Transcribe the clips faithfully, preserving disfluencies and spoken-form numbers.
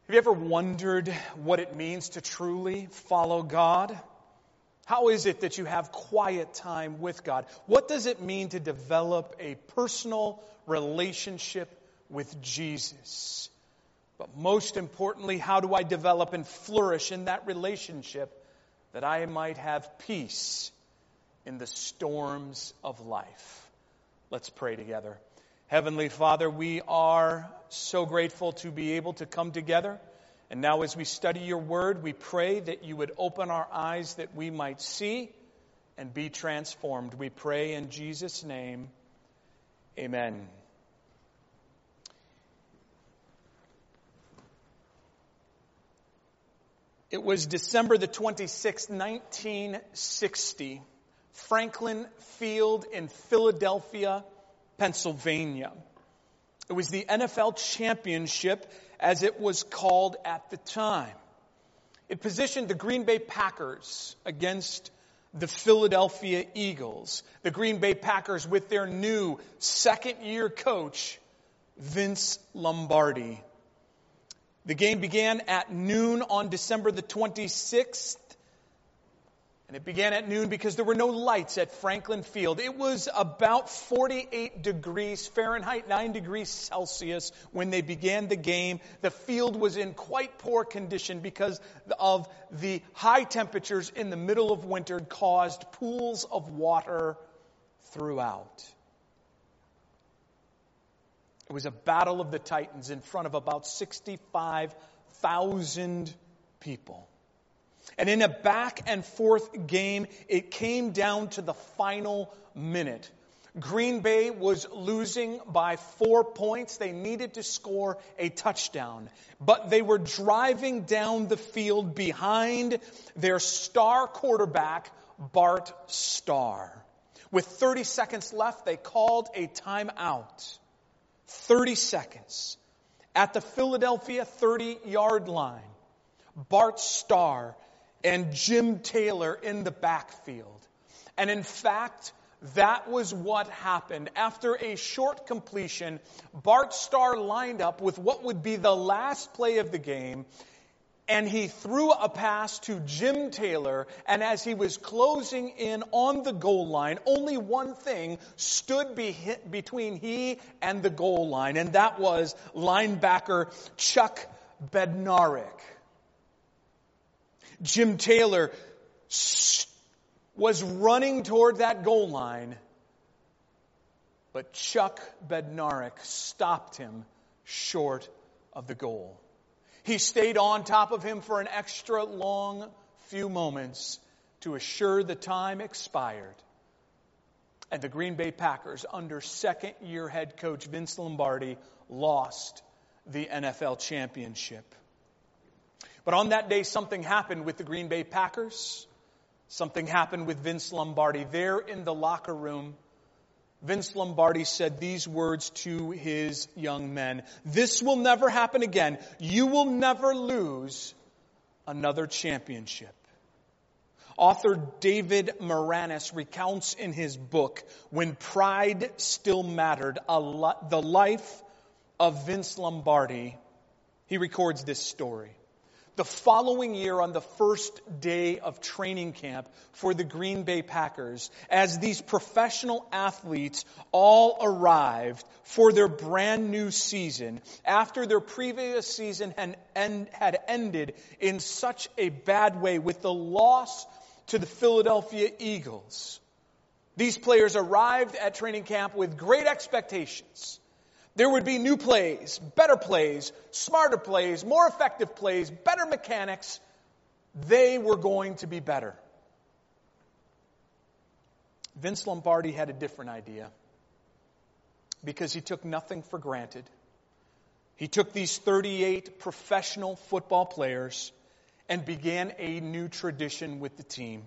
Have you ever wondered what it means to truly follow God? How is it that you have quiet time with God? What does it mean to develop a personal relationship with Jesus? But most importantly, how do I develop and flourish in that relationship that I might have peace in the storms of life? Let's pray together. Heavenly Father, we are so grateful to be able to come together. And now as we study your word, we pray that you would open our eyes that we might see and be transformed. We pray in Jesus' name. Amen. It was December the twenty-sixth, nineteen sixty, Franklin Field in Philadelphia, Pennsylvania. It was the N F L Championship, as it was called at the time. It positioned the Green Bay Packers against the Philadelphia Eagles. The Green Bay Packers with their new second-year coach, Vince Lombardi. The game began at noon on December the twenty-sixth. And it began at noon because there were no lights at Franklin Field. It was about forty-eight degrees Fahrenheit, nine degrees Celsius when they began the game. The field was in quite poor condition because of the high temperatures in the middle of winter caused pools of water throughout. It was a battle of the Titans in front of about sixty-five thousand people. And in a back and forth game, it came down to the final minute. Green Bay was losing by four points. They needed to score a touchdown. But they were driving down the field behind their star quarterback, Bart Starr. With thirty seconds left, they called a timeout. thirty seconds. At the Philadelphia thirty-yard line, Bart Starr and Jim Taylor in the backfield. And in fact, that was what happened. After a short completion, Bart Starr lined up with what would be the last play of the game, and he threw a pass to Jim Taylor, and as he was closing in on the goal line, only one thing stood be- between he and the goal line, and that was linebacker Chuck Bednarik. Jim Taylor was running toward that goal line, but Chuck Bednarik stopped him short of the goal. He stayed on top of him for an extra long few moments to assure the time expired. And the Green Bay Packers, under second-year head coach Vince Lombardi, lost the N F L championship. But on that day, something happened with the Green Bay Packers. Something happened with Vince Lombardi. There in the locker room, Vince Lombardi said these words to his young men. "This will never happen again. You will never lose another championship." Author David Moranis recounts in his book, When Pride Still Mattered, a li- the life of Vince Lombardi. He records this story. The following year, on the first day of training camp for the Green Bay Packers, as these professional athletes all arrived for their brand new season, after their previous season had, end, had ended in such a bad way with the loss to the Philadelphia Eagles, these players arrived at training camp with great expectations. There would be new plays, better plays, smarter plays, more effective plays, better mechanics. They were going to be better. Vince Lombardi had a different idea because he took nothing for granted. He took these thirty-eight professional football players and began a new tradition with the team.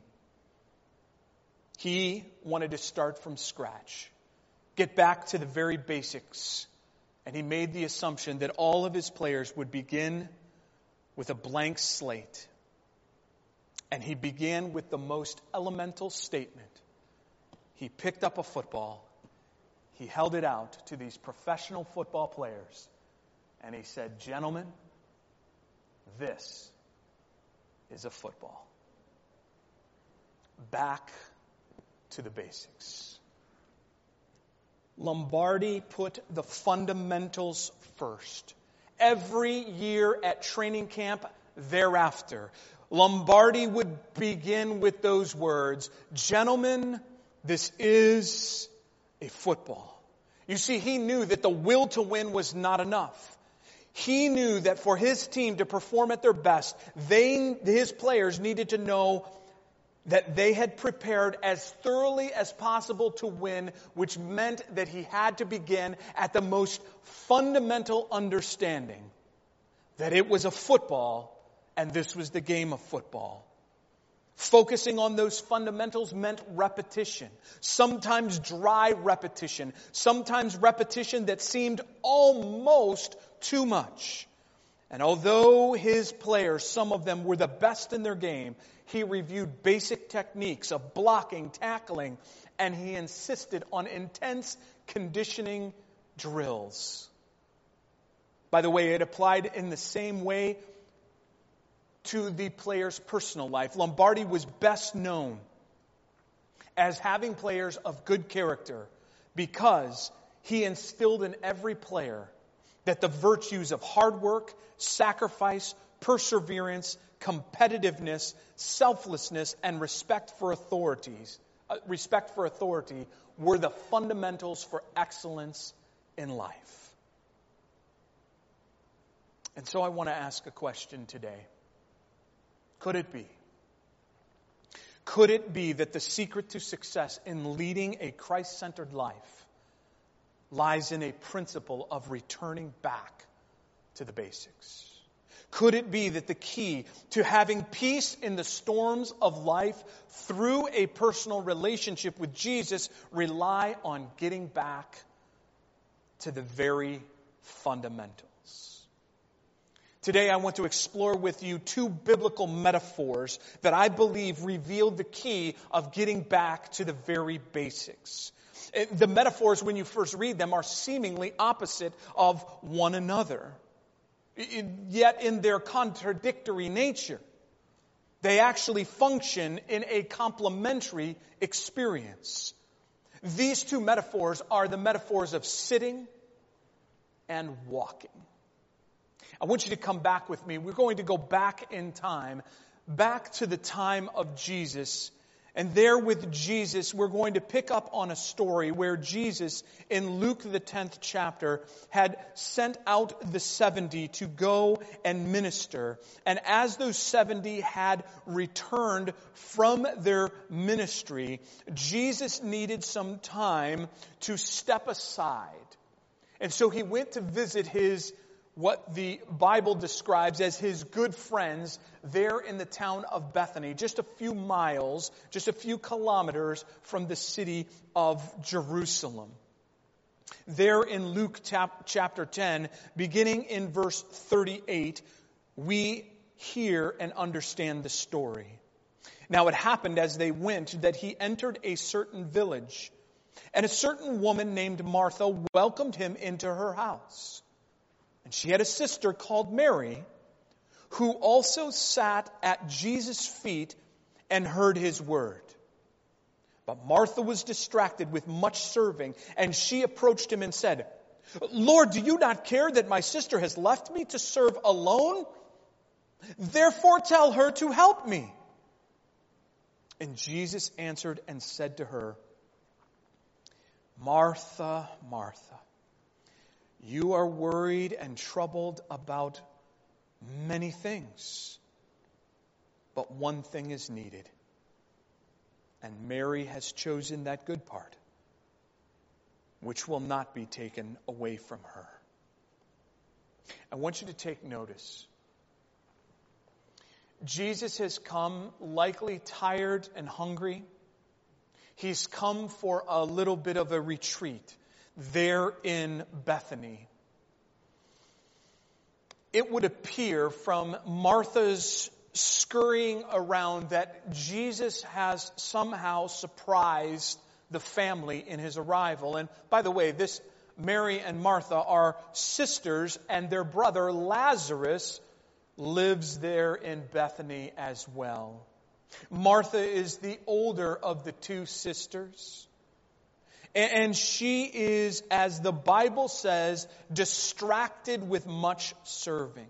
He wanted to start from scratch, get back to the very basics. And he made the assumption that all of his players would begin with a blank slate. And he began with the most elemental statement. He picked up a football. He held it out to these professional football players. And he said, "Gentlemen, This is a football. Back to the basics. Lombardi put the fundamentals first. Every year at training camp thereafter, Lombardi would begin with those words, "Gentlemen, this is a football." You see, he knew that the will to win was not enough. He knew that for his team to perform at their best, they, his players needed to know that they had prepared as thoroughly as possible to win, which meant that he had to begin at the most fundamental understanding that it was a football and this was the game of football. Focusing on those fundamentals meant repetition, sometimes dry repetition, sometimes repetition that seemed almost too much. And although his players, some of them were the best in their game, he reviewed basic techniques of blocking, tackling, and he insisted on intense conditioning drills. By the way, it applied in the same way to the player's personal life. Lombardi was best known as having players of good character because he instilled in every player that the virtues of hard work, sacrifice, perseverance, competitiveness, selflessness, and respect for authorities, uh, respect for authority were the fundamentals for excellence in life. And so I want to ask a question today. Could it be? Could it be that the secret to success in leading a Christ-centered life lies in a principle of returning back to the basics? Could it be that the key to having peace in the storms of life through a personal relationship with Jesus rely on getting back to the very fundamentals? Today I want to explore with you two biblical metaphors that I believe reveal the key of getting back to the very basics. The metaphors, when you first read them, are seemingly opposite of one another. Yet in their contradictory nature, they actually function in a complementary experience. These two metaphors are the metaphors of sitting and walking. I want you to come back with me. We're going to go back in time, back to the time of Jesus. And there with Jesus, we're going to pick up on a story where Jesus, in Luke the tenth chapter, had sent out the seventy to go and minister. And as those seventy had returned from their ministry, Jesus needed some time to step aside. And so he went to visit his what the Bible describes as his good friends there in the town of Bethany, just a few miles, just a few kilometers from the city of Jerusalem. There in Luke chapter ten, beginning in verse thirty-eight, we hear and understand the story. Now it happened as they went that he entered a certain village, and a certain woman named Martha welcomed him into her house. And she had a sister called Mary, who also sat at Jesus' feet and heard his word. But Martha was distracted with much serving, and she approached him and said, "Lord, do you not care that my sister has left me to serve alone? Therefore tell her to help me." And Jesus answered and said to her, "Martha, Martha, you are worried and troubled about many things, but one thing is needed, and Mary has chosen that good part, which will not be taken away from her." I want you to take notice. Jesus has come likely tired and hungry. He's come for a little bit of a retreat there in Bethany. It would appear from Martha's scurrying around that Jesus has somehow surprised the family in his arrival. And by the way, this Mary and Martha are sisters, and their brother Lazarus lives there in Bethany as well. Martha is the older of the two sisters. And she is, as the Bible says, distracted with much serving.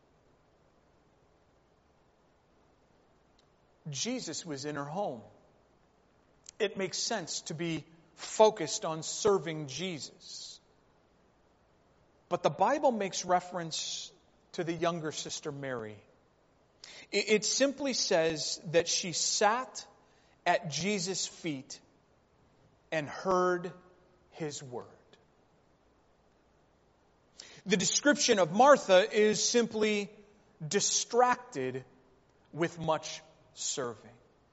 Jesus was in her home. It makes sense to be focused on serving Jesus. But the Bible makes reference to the younger sister Mary. It simply says that she sat at Jesus' feet and heard His word. The description of Martha is simply distracted with much serving.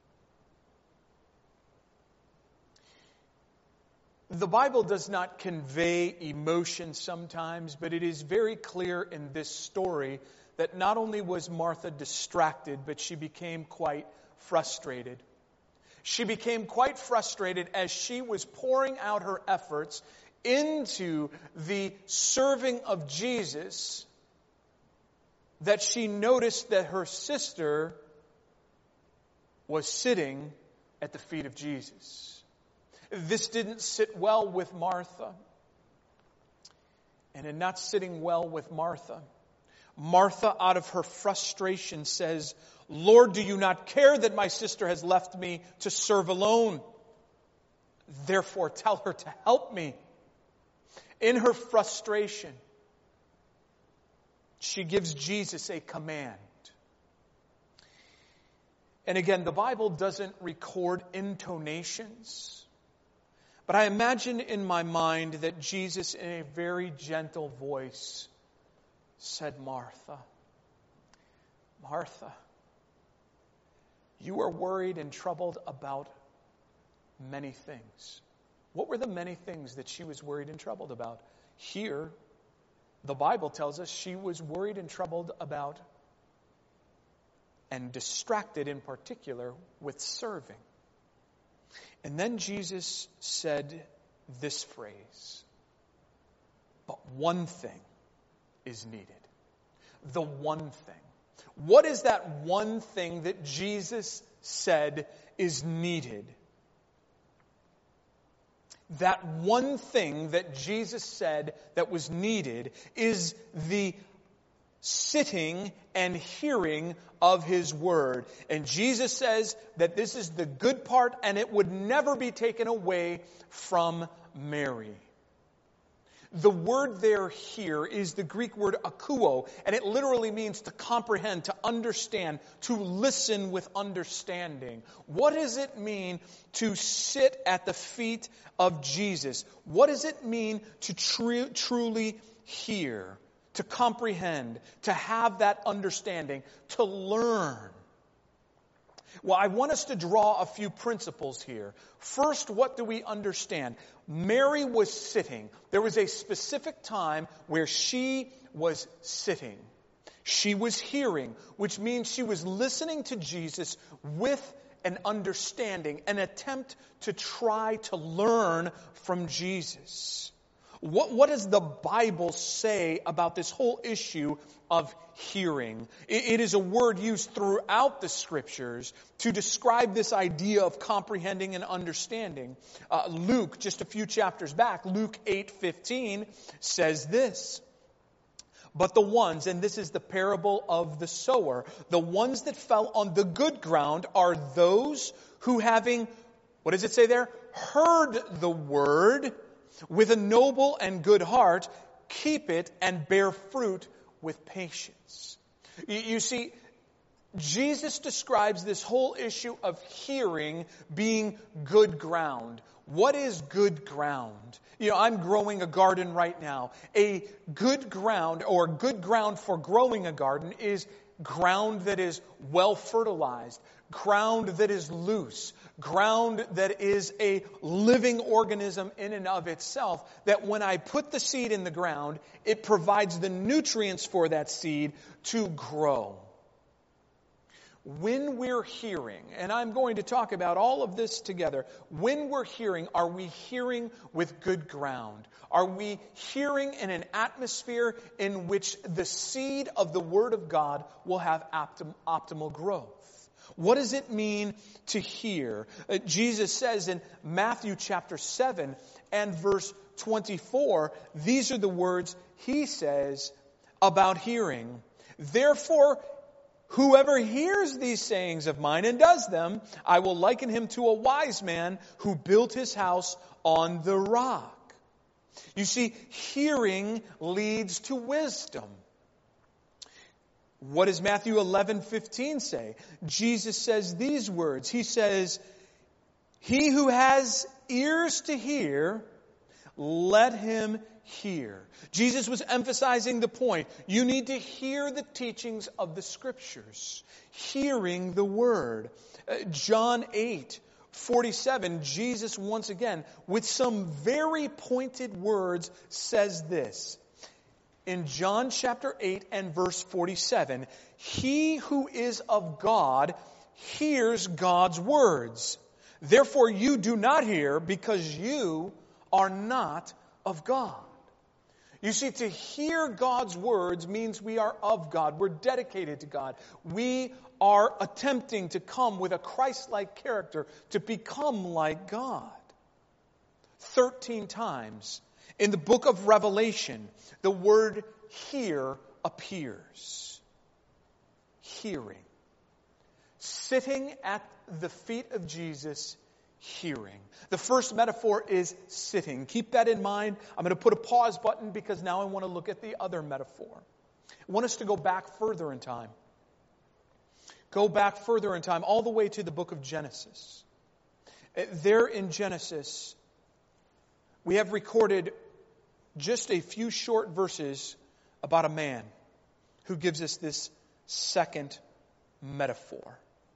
The Bible does not convey emotion sometimes, but it is very clear in this story that not only was Martha distracted, but she became quite frustrated. She became quite frustrated as she was pouring out her efforts into the serving of Jesus, that she noticed that her sister was sitting at the feet of Jesus. This didn't sit well with Martha. And in not sitting well with Martha, Martha, out of her frustration, says, "Lord, do you not care that my sister has left me to serve alone? Therefore, tell her to help me." In her frustration, she gives Jesus a command. And again, the Bible doesn't record intonations, but I imagine in my mind that Jesus, in a very gentle voice, said, "Martha, Martha, you are worried and troubled about many things." What were the many things that she was worried and troubled about? Here, the Bible tells us she was worried and troubled about, and distracted in particular, with serving. And then Jesus said this phrase, "But one thing is needed." The one thing. What is that one thing that Jesus said is needed? That one thing that Jesus said that was needed is the sitting and hearing of His word. And Jesus says that this is the good part, and it would never be taken away from Mary. The word there here is the Greek word akouo, and it literally means to comprehend, to understand, to listen with understanding. What does it mean to sit at the feet of Jesus? What does it mean to tr- truly hear, to comprehend, to have that understanding, to learn? Well, I want us to draw a few principles here. First, what do we understand? Mary was sitting. There was a specific time where she was sitting. She was hearing, which means she was listening to Jesus with an understanding, an attempt to try to learn from Jesus. What, what does the Bible say about this whole issue of hearing? It, it is a word used throughout the Scriptures to describe this idea of comprehending and understanding. Uh, Luke, just a few chapters back, Luke eight fifteen says this, "But the ones," and this is the parable of the sower, "the ones that fell on the good ground are those who, having," what does it say there? "Heard the word with a noble and good heart, keep it and bear fruit with patience." You see, Jesus describes this whole issue of hearing being good ground. What is good ground? You know, I'm growing a garden right now. A good ground, or good ground for growing a garden, is ground that is well fertilized, ground that is loose, ground that is a living organism in and of itself, that when I put the seed in the ground, it provides the nutrients for that seed to grow. When we're hearing, and I'm going to talk about all of this together, when we're hearing, are we hearing with good ground? Are we hearing in an atmosphere in which the seed of the Word of God will have optim- optimal growth? What does it mean to hear? Uh, Jesus says in Matthew chapter seven and verse twenty-four, these are the words He says about hearing. Therefore, whoever hears these sayings of mine and does them, I will liken him to a wise man who built his house on the rock. You see, hearing leads to wisdom. What does Matthew eleven fifteen say? Jesus says these words. He says, "He who has ears to hear, let him hear." Jesus was emphasizing the point. You need to hear the teachings of the Scriptures. Hearing the Word. Uh, John eight forty-seven, Jesus once again, with some very pointed words, says this. In John chapter eight and verse forty-seven, "He who is of God hears God's words. Therefore you do not hear, because you are not of God." You see, to hear God's words means we are of God. We're dedicated to God. We are attempting to come with a Christ-like character to become like God. Thirteen times in the book of Revelation, the word hear appears. Hearing. Sitting at the feet of Jesus, hearing. The first metaphor is sitting. Keep that in mind. I'm going to put a pause button because now I want to look at the other metaphor. I want us to go back further in time. Go back further in time, all the way to the book of Genesis. There in Genesis, we have recorded just a few short verses about a man who gives us this second metaphor.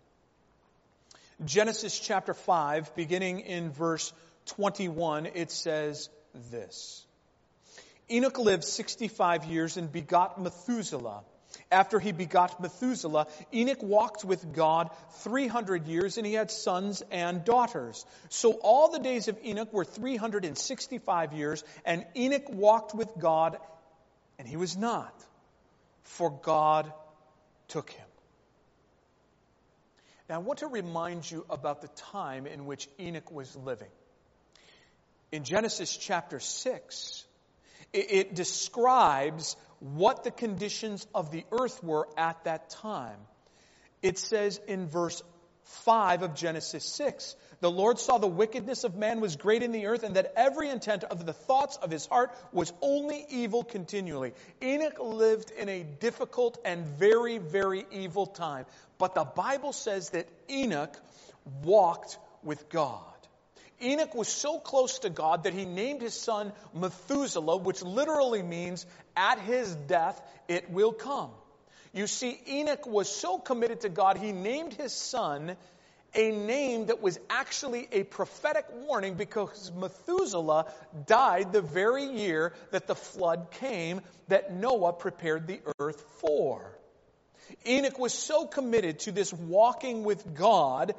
Genesis chapter five, beginning in verse twenty-one, it says this. Enoch lived sixty-five years and begot Methuselah. After he begot Methuselah, Enoch walked with God three hundred years, and he had sons and daughters. So all the days of Enoch were three hundred sixty-five years, and Enoch walked with God, and he was not, for God took him. Now, I want to remind you about the time in which Enoch was living. In Genesis chapter six, it, it describes what the conditions of the earth were at that time. It says in verse five of Genesis six, "The Lord saw the wickedness of man was great in the earth, and that every intent of the thoughts of his heart was only evil continually." Enoch lived in a difficult and very, very evil time. But the Bible says that Enoch walked with God. Enoch was so close to God that he named his son Methuselah, which literally means, at his death it will come. You see, Enoch was so committed to God, he named his son a name that was actually a prophetic warning, because Methuselah died the very year that the flood came that Noah prepared the earth for. Enoch was so committed to this walking with God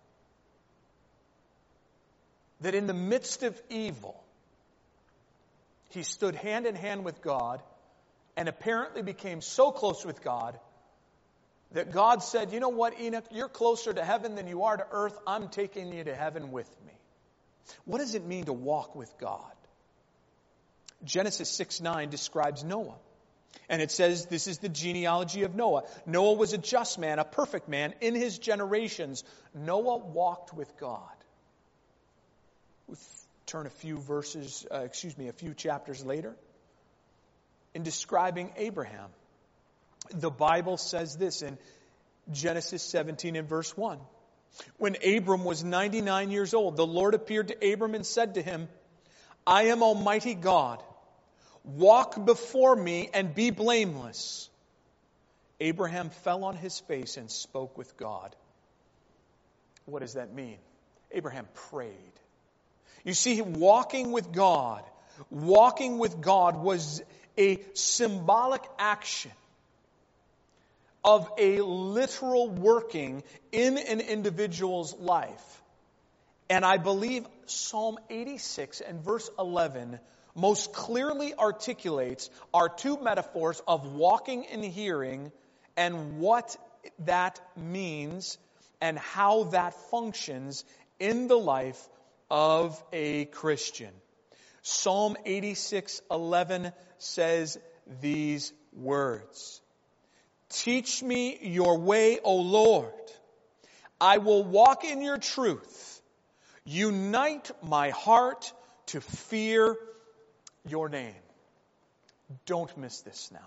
that in the midst of evil, he stood hand in hand with God and apparently became so close with God that God said, "You know what, Enoch, you're closer to heaven than you are to earth. I'm taking you to heaven with me." What does it mean to walk with God? Genesis six nine describes Noah. And it says, this is the genealogy of Noah. Noah was a just man, a perfect man in his generations. Noah walked with God. We'll turn a few verses, uh, excuse me, a few chapters later. In describing Abraham, the Bible says this in Genesis seventeen and verse one. When Abram was ninety-nine years old, the Lord appeared to Abram and said to him, "I am Almighty God. Walk before me and be blameless." Abraham fell on his face and spoke with God. What does that mean? Abraham prayed. You see, walking with God, walking with God was a symbolic action of a literal working in an individual's life. And I believe Psalm eighty-six and verse eleven most clearly articulates our two metaphors of walking and hearing and what that means and how that functions in the life of a Christian. Psalm eighty-six eleven says these words. Teach me your way, O Lord. I will walk in your truth. Unite my heart to fear your name. Don't miss this now.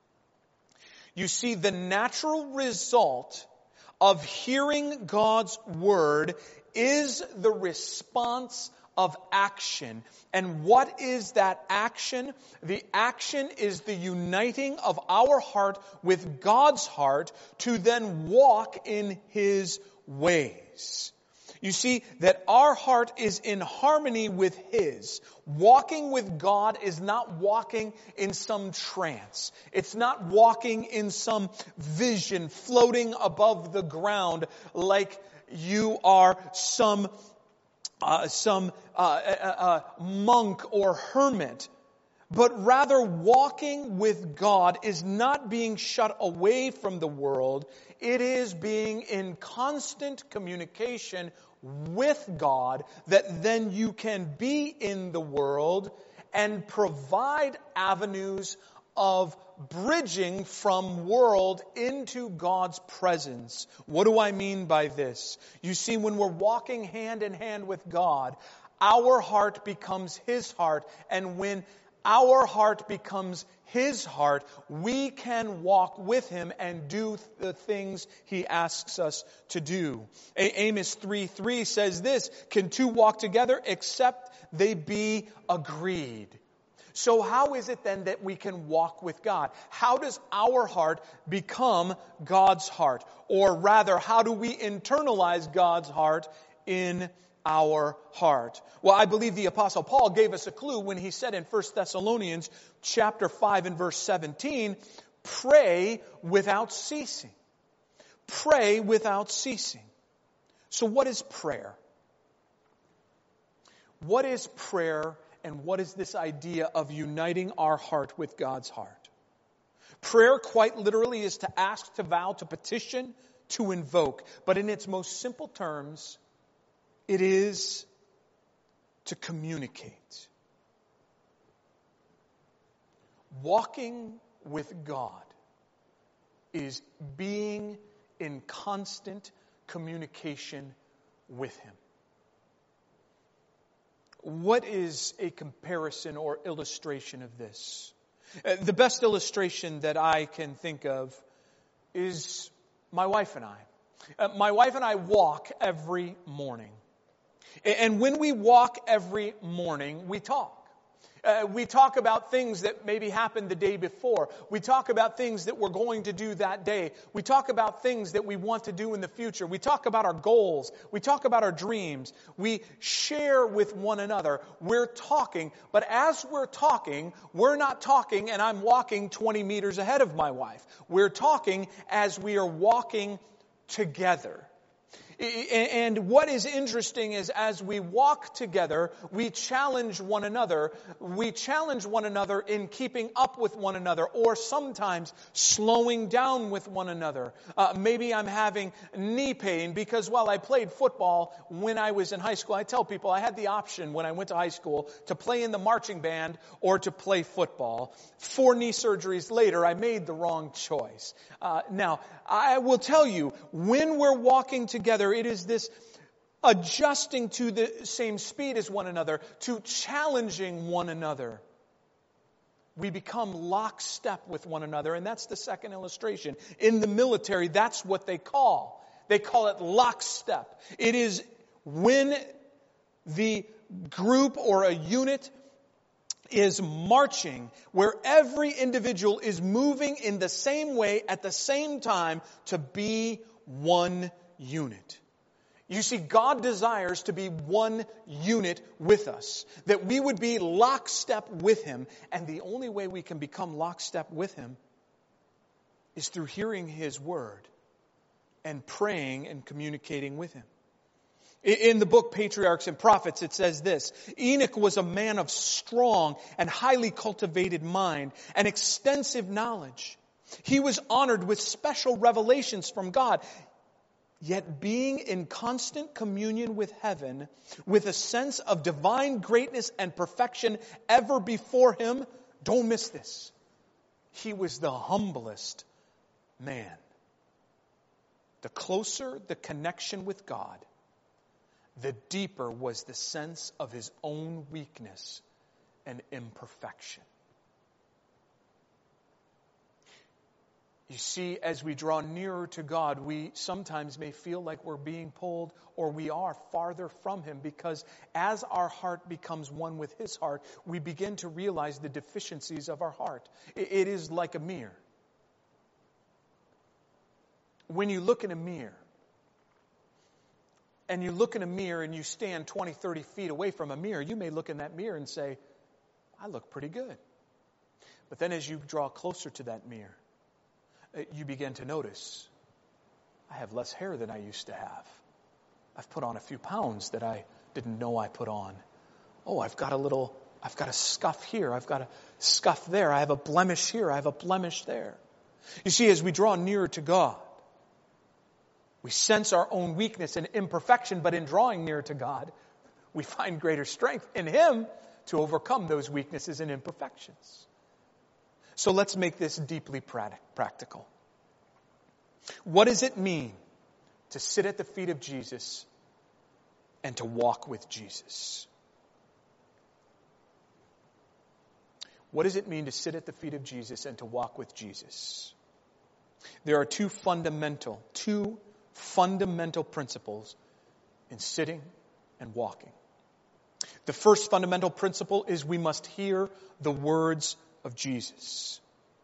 You see, the natural result of hearing God's word is the response of action. And what is that action? The action is the uniting of our heart with God's heart to then walk in His ways. You see that our heart is in harmony with His. Walking with God is not walking in some trance. It's not walking in some vision floating above the ground like you are some Uh, some uh, uh, uh, monk or hermit, but rather walking with God is not being shut away from the world. It is being in constant communication with God that then you can be in the world and provide avenues of bridging from world into God's presence. What do I mean by this? You see, when we're walking hand in hand with God, our heart becomes His heart. And when our heart becomes His heart, we can walk with Him and do the things He asks us to do. Amos three three says this, can two walk together except they be agreed? So how is it then that we can walk with God? How does our heart become God's heart? Or rather, how do we internalize God's heart in our heart? Well, I believe the Apostle Paul gave us a clue when he said in First Thessalonians chapter five and verse seventeen, pray without ceasing. Pray without ceasing. So what is prayer? What is prayer? And what is this idea of uniting our heart with God's heart? Prayer quite literally is to ask, to vow, to petition, to invoke. But in its most simple terms, it is to communicate. Walking with God is being in constant communication with Him. What is a comparison or illustration of this? Uh, the best illustration that I can think of is my wife and I. Uh, my wife and I walk every morning. And when we walk every morning, we talk. Uh, we talk about things that maybe happened the day before. We talk about things that we're going to do that day. We talk about things that we want to do in the future. We talk about our goals. We talk about our dreams. We share with one another. We're talking, but as we're talking, we're not talking and I'm walking twenty meters ahead of my wife. We're talking as we are walking together. And what is interesting is as we walk together, we challenge one another. We challenge one another in keeping up with one another or sometimes slowing down with one another. Uh, maybe I'm having knee pain because while I played football when I was in high school, I tell people I had the option when I went to high school to play in the marching band or to play football. Four knee surgeries later, I made the wrong choice. Uh, now, I will tell you, when we're walking together, it is this adjusting to the same speed as one another, to challenging one another. We become lockstep with one another, and that's the second illustration. In the military, that's what they call. They call it lockstep. It is when the group or a unit is marching, where every individual is moving in the same way at the same time to be one unit. You see, God desires to be one unit with us, that we would be lockstep with Him. And the only way we can become lockstep with Him is through hearing His Word and praying and communicating with Him. In the book Patriarchs and Prophets, it says this: Enoch was a man of strong and highly cultivated mind and extensive knowledge. He was honored with special revelations from God. Yet being in constant communion with heaven, with a sense of divine greatness and perfection ever before him, don't miss this, he was the humblest man. The closer the connection with God, the deeper was the sense of his own weakness and imperfection. You see, as we draw nearer to God, we sometimes may feel like we're being pulled, or we are farther from Him, because as our heart becomes one with His heart, we begin to realize the deficiencies of our heart. It is like a mirror. When you look in a mirror, and you look in a mirror and you stand twenty, thirty feet away from a mirror, you may look in that mirror and say, I look pretty good. But then as you draw closer to that mirror, you begin to notice, I have less hair than I used to have. I've put on a few pounds that I didn't know I put on. Oh, I've got a little, I've got a scuff here. I've got a scuff there. I have a blemish here. I have a blemish there. You see, as we draw nearer to God, we sense our own weakness and imperfection, but in drawing near to God, we find greater strength in Him to overcome those weaknesses and imperfections. So let's make this deeply practical. What does it mean to sit at the feet of Jesus and to walk with Jesus? What does it mean to sit at the feet of Jesus and to walk with Jesus? There are two fundamental, two fundamental principles in sitting and walking. The first fundamental principle is we must hear the words of Jesus.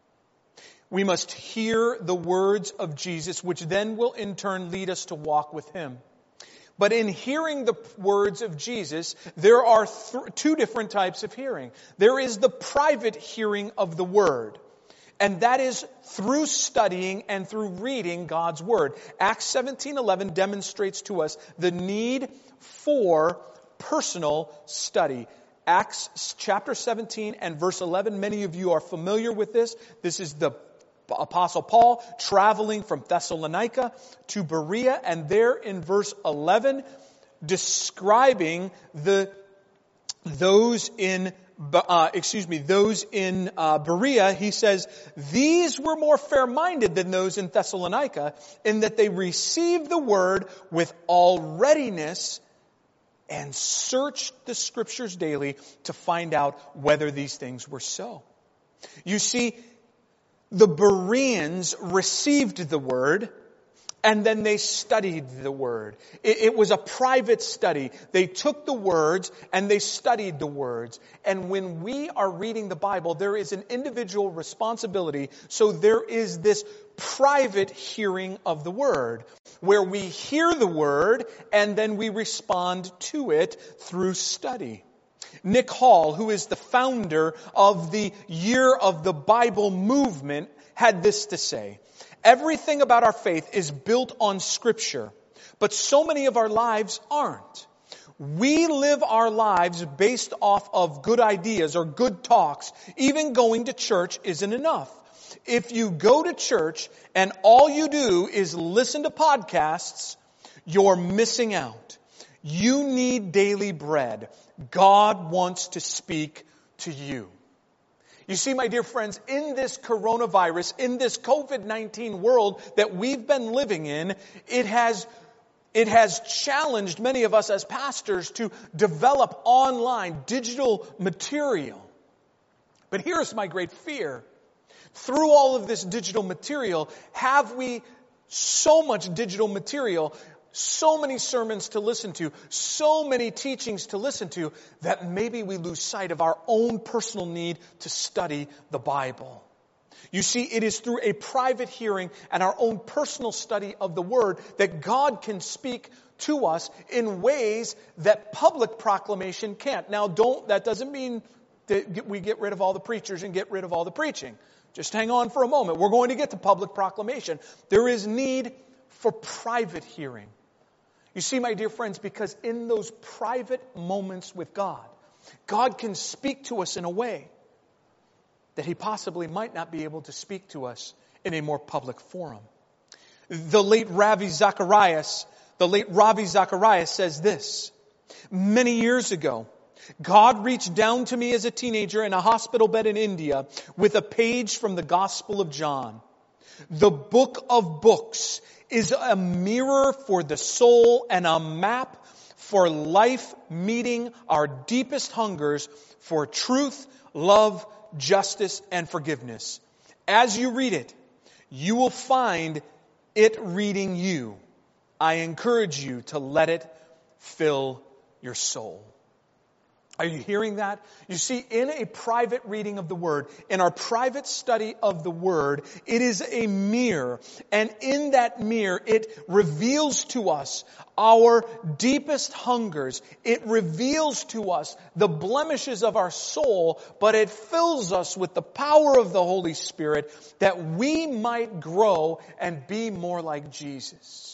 We must hear the words of Jesus, which then will in turn lead us to walk with Him. But in hearing the words of Jesus, there are th- two different types of hearing. There is the private hearing of the Word, and that is through studying and through reading God's Word. Acts seventeen eleven demonstrates to us the need for personal study. Acts chapter seventeen and verse eleven, many of you are familiar with this. This is the Apostle Paul traveling from Thessalonica to Berea, and there in verse eleven, describing the those in uh, excuse me those in uh, Berea, he says, "These were more fair-minded than those in Thessalonica, in that they received the word with all readiness, and searched the Scriptures daily to find out whether these things were so." You see, the Bereans received the Word, and then they studied the Word. It, it was a private study. They took the words and they studied the words. And when we are reading the Bible, there is an individual responsibility. So there is this private hearing of the Word, where we hear the Word and then we respond to it through study. Nick Hall, who is the founder of the Year of the Bible movement, had this to say: everything about our faith is built on Scripture, but so many of our lives aren't. We live our lives based off of good ideas or good talks. Even going to church isn't enough. If you go to church and all you do is listen to podcasts, you're missing out. You need daily bread. God wants to speak to you. You see, my dear friends, in this coronavirus, in this covid nineteen world that we've been living in, it has It has challenged many of us as pastors to develop online digital material. But here's my great fear. Through all of this digital material, have we so much digital material, so many sermons to listen to, so many teachings to listen to, that maybe we lose sight of our own personal need to study the Bible? You see, it is through a private hearing and our own personal study of the Word that God can speak to us in ways that public proclamation can't. Now, don't, that doesn't mean that we get rid of all the preachers and get rid of all the preaching. Just hang on for a moment. We're going to get to public proclamation. There is need for private hearing. You see, my dear friends, because in those private moments with God, God can speak to us in a way that He possibly might not be able to speak to us in a more public forum. The late Ravi Zacharias, the late Ravi Zacharias says this: many years ago, God reached down to me as a teenager in a hospital bed in India with a page from the Gospel of John. The book of books is a mirror for the soul and a map for life, meeting our deepest hungers for truth, love, justice, and forgiveness. As you read it, you will find it reading you. I encourage you to let it fill your soul. Are you hearing that? You see, in a private reading of the Word, in our private study of the Word, it is a mirror. And in that mirror, it reveals to us our deepest hungers. It reveals to us the blemishes of our soul, but it fills us with the power of the Holy Spirit that we might grow and be more like Jesus.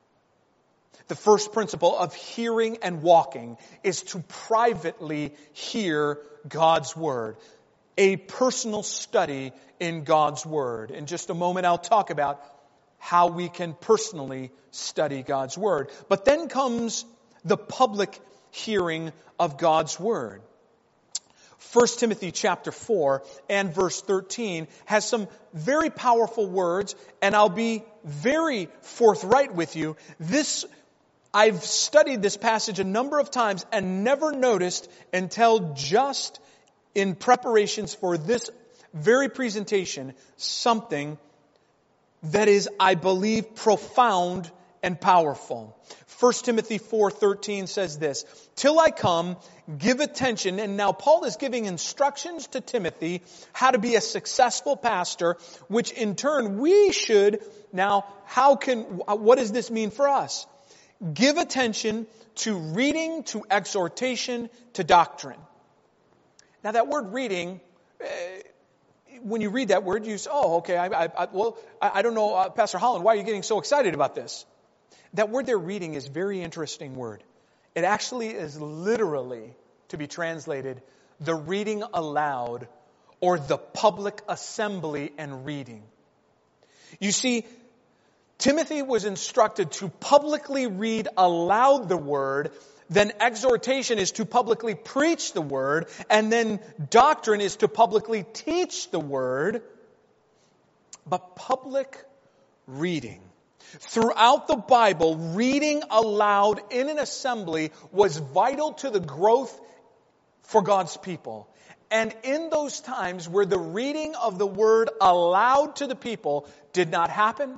The first principle of hearing and walking is to privately hear God's Word. A personal study in God's Word. In just a moment, I'll talk about how we can personally study God's Word. But then comes the public hearing of God's Word. First Timothy chapter four and verse thirteen has some very powerful words, and I'll be very forthright with you. This I've studied this passage a number of times and never noticed until just in preparations for this very presentation something that is, I believe, profound and powerful. First Timothy four thirteen says this: till I come, give attention. And now Paul is giving instructions to Timothy how to be a successful pastor, which in turn we should now, how can, what does this mean for us? Give attention to reading, to exhortation, to doctrine. Now that word reading, uh, when you read that word, you say, oh, okay, I, I, I, well, I, I don't know, uh, Pastor Holland, why are you getting so excited about this? That word there, reading, is a very interesting word. It actually is literally to be translated the reading aloud or the public assembly and reading. You see, Timothy was instructed to publicly read aloud the Word, then exhortation is to publicly preach the Word, and then doctrine is to publicly teach the Word. But public reading. Throughout the Bible, reading aloud in an assembly was vital to the growth for God's people. And in those times where the reading of the Word aloud to the people did not happen,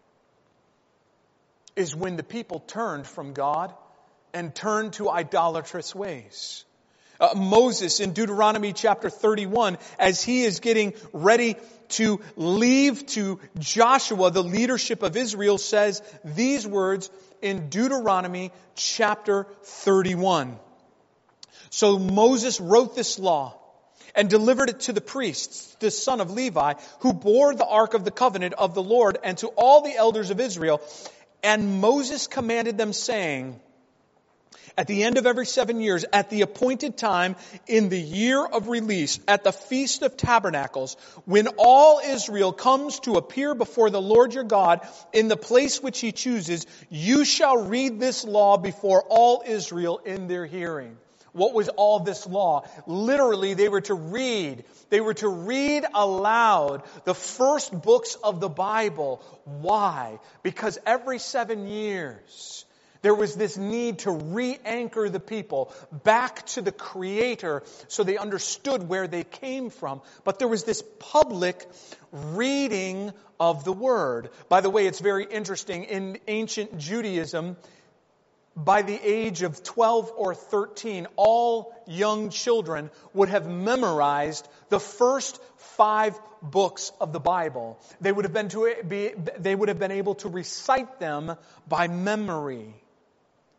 is when the people turned from God and turned to idolatrous ways. Uh, Moses in Deuteronomy chapter thirty-one, as he is getting ready to leave to Joshua the leadership of Israel, says these words in Deuteronomy chapter thirty-one. So Moses wrote this law and delivered it to the priests, the son of Levi, who bore the ark of the covenant of the Lord, and to all the elders of Israel. And Moses commanded them, saying, at the end of every seven years, at the appointed time, in the year of release, at the Feast of Tabernacles, when all Israel comes to appear before the Lord your God in the place which He chooses, you shall read this law before all Israel in their hearing. What was all this law? Literally, they were to read. They were to read aloud the first books of the Bible. Why? Because every seven years, there was this need to re-anchor the people back to the Creator so they understood where they came from. But there was this public reading of the Word. By the way, it's very interesting. In ancient Judaism, by the age of twelve or thirteen, all young children would have memorized the first five books of the Bible. They would have been to be, they would have been able to recite them by memory.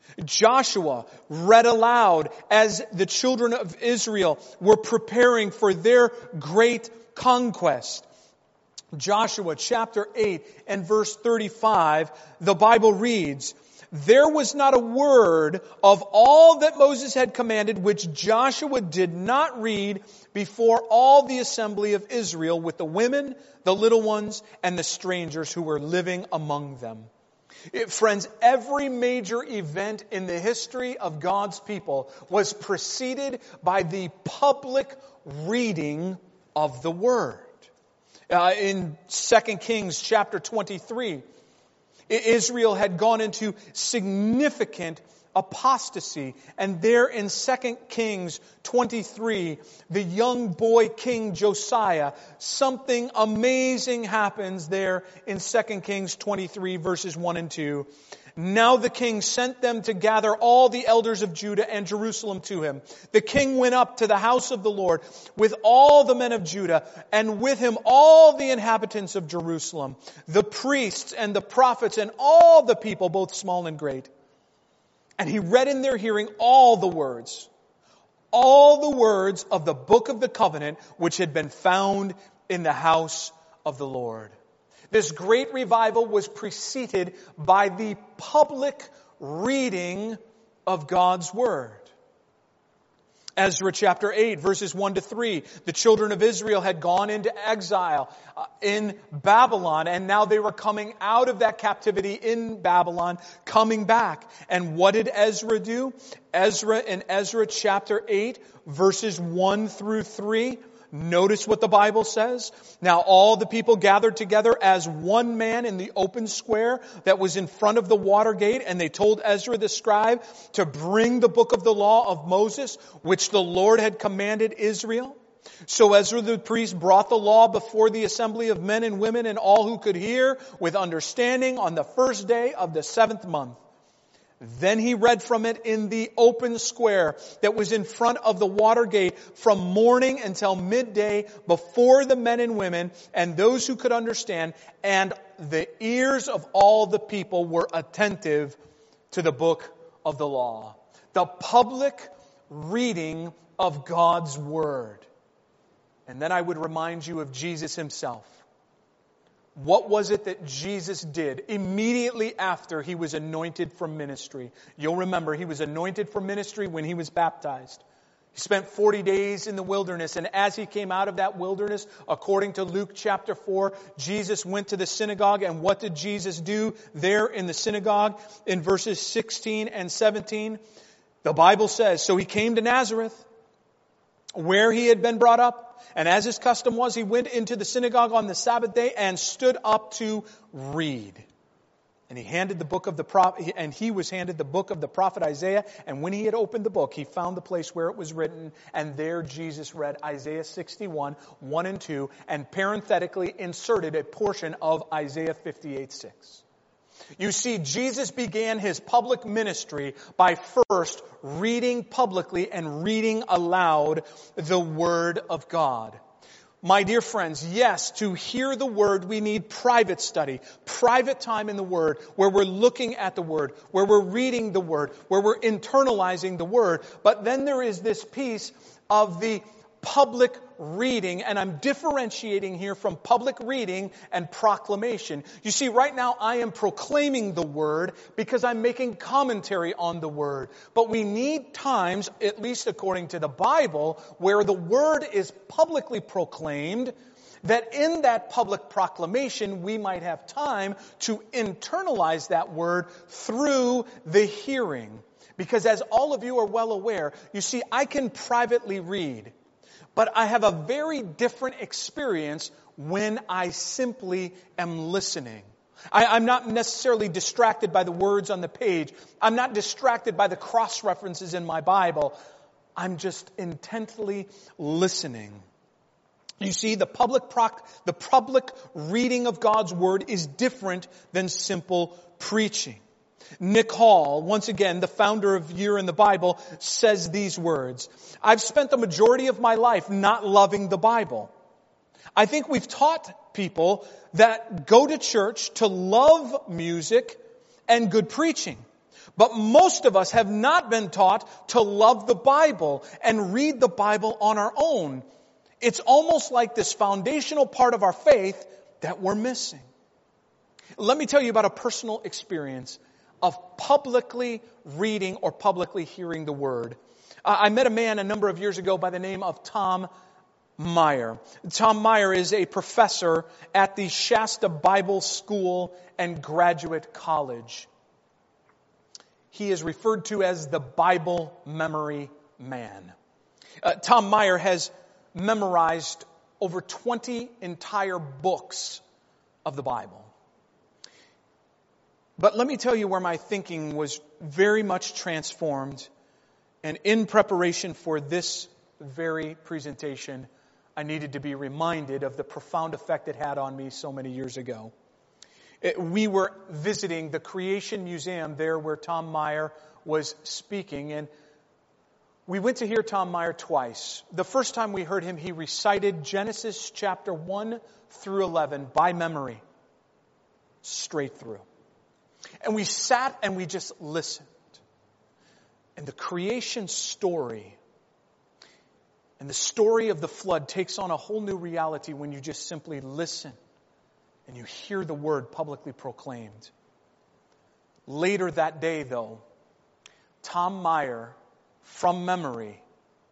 Joshua read aloud as the children of Israel were preparing for their great conquest. Joshua chapter eight and verse thirty-five, the Bible reads, "There was not a word of all that Moses had commanded which Joshua did not read before all the assembly of Israel with the women, the little ones, and the strangers who were living among them." It, friends, every major event in the history of God's people was preceded by the public reading of the Word. Uh, in Second Kings chapter twenty-three, Israel had gone into significant apostasy. And there in Second Kings twenty-three, the young boy king Josiah, something amazing happens there in Second Kings twenty-three verses one and two. "Now the king sent them to gather all the elders of Judah and Jerusalem to him. The king went up to the house of the Lord with all the men of Judah, and with him all the inhabitants of Jerusalem, the priests and the prophets and all the people, both small and great. And he read in their hearing all the words, all the words of the book of the covenant, which had been found in the house of the Lord." This great revival was preceded by the public reading of God's Word. Ezra chapter eight, verses one to three. The children of Israel had gone into exile uh, in Babylon, and now they were coming out of that captivity in Babylon, coming back. And what did Ezra do? Ezra in Ezra chapter eight, verses one through three. Notice what the Bible says. "Now all the people gathered together as one man in the open square that was in front of the water gate, and they told Ezra the scribe to bring the book of the law of Moses, which the Lord had commanded Israel. So Ezra the priest brought the law before the assembly of men and women and all who could hear with understanding on the first day of the seventh month. Then he read from it in the open square that was in front of the water gate from morning until midday before the men and women and those who could understand, and the ears of all the people were attentive to the book of the law." The public reading of God's Word. And then I would remind you of Jesus Himself. What was it that Jesus did immediately after He was anointed for ministry? You'll remember He was anointed for ministry when He was baptized. He spent forty days in the wilderness, and as He came out of that wilderness, according to Luke chapter four, Jesus went to the synagogue, and what did Jesus do there in the synagogue? In verses sixteen and seventeen, the Bible says, "So He came to Nazareth, where He had been brought up, and as His custom was, He went into the synagogue on the Sabbath day and stood up to read. And he handed the book of the prophet, and he was handed the book of the prophet Isaiah. And when he had opened the book, he found the place where it was written, and there Jesus read Isaiah sixty-one, one and two, and parenthetically inserted a portion of Isaiah fifty-eight, six. You see, Jesus began His public ministry by first reading publicly and reading aloud the Word of God. My dear friends, yes, to hear the Word, we need private study, private time in the Word, where we're looking at the Word, where we're reading the Word, where we're internalizing the Word. But then there is this piece of the public reading, and I'm differentiating here from public reading and proclamation. You see, right now I am proclaiming the Word because I'm making commentary on the Word. But we need times, at least according to the Bible, where the Word is publicly proclaimed, that in that public proclamation we might have time to internalize that Word through the hearing. Because as all of you are well aware, you see, I can privately read, but I have a very different experience when I simply am listening. I, I'm not necessarily distracted by the words on the page. I'm not distracted by the cross-references in my Bible. I'm just intently listening. You see, the public proc- the public reading of God's Word is different than simple preaching. Nick Hall, once again, the founder of Year in the Bible, says these words: "I've spent the majority of my life not loving the Bible. I think we've taught people that go to church to love music and good preaching. But most of us have not been taught to love the Bible and read the Bible on our own. It's almost like this foundational part of our faith that we're missing. Let me tell you about a personal experience of publicly reading or publicly hearing the Word. I met a man a number of years ago by the name of Tom Meyer. Tom Meyer is a professor at the Shasta Bible School and Graduate College. He is referred to as the Bible memory man. Uh, Tom Meyer has memorized over twenty entire books of the Bible. But let me tell you where my thinking was very much transformed. And in preparation for this very presentation, I needed to be reminded of the profound effect it had on me so many years ago. It, we were visiting the Creation Museum there where Tom Meyer was speaking, and we went to hear Tom Meyer twice. The first time we heard him, he recited Genesis chapter one through eleven by memory, straight through. And we sat and we just listened. And the creation story and the story of the flood takes on a whole new reality when you just simply listen and you hear the word publicly proclaimed. Later that day, though, Tom Meyer, from memory,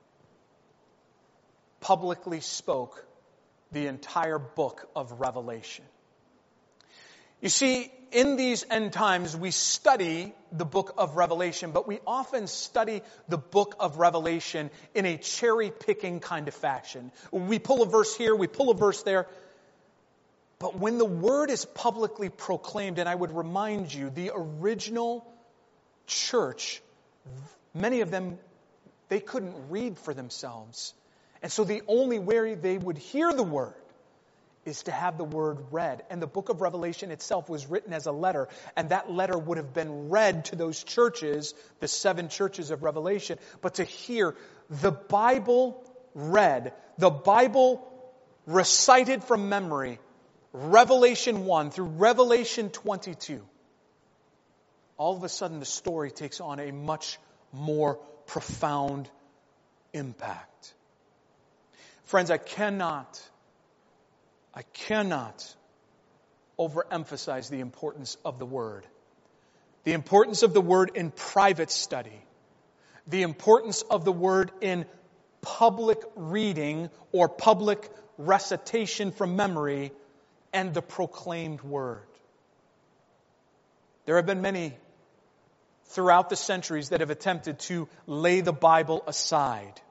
publicly spoke the entire book of Revelation. You see, in these end times, we study the book of Revelation, but we often study the book of Revelation in a cherry-picking kind of fashion. We pull a verse here, we pull a verse there. But when the word is publicly proclaimed, and I would remind you, the original church, many of them, they couldn't read for themselves. And so the only way they would hear the word is to have the word read. And the book of Revelation itself was written as a letter, and that letter would have been read to those churches, the seven churches of Revelation. But to hear the Bible read, the Bible recited from memory, Revelation one through Revelation twenty-two, all of a sudden the story takes on a much more profound impact. Friends, I cannot I cannot overemphasize the importance of the Word. The importance of the Word in private study. The importance of the Word in public reading or public recitation from memory, and the proclaimed Word. There have been many throughout the centuries that have attempted to lay the Bible aside.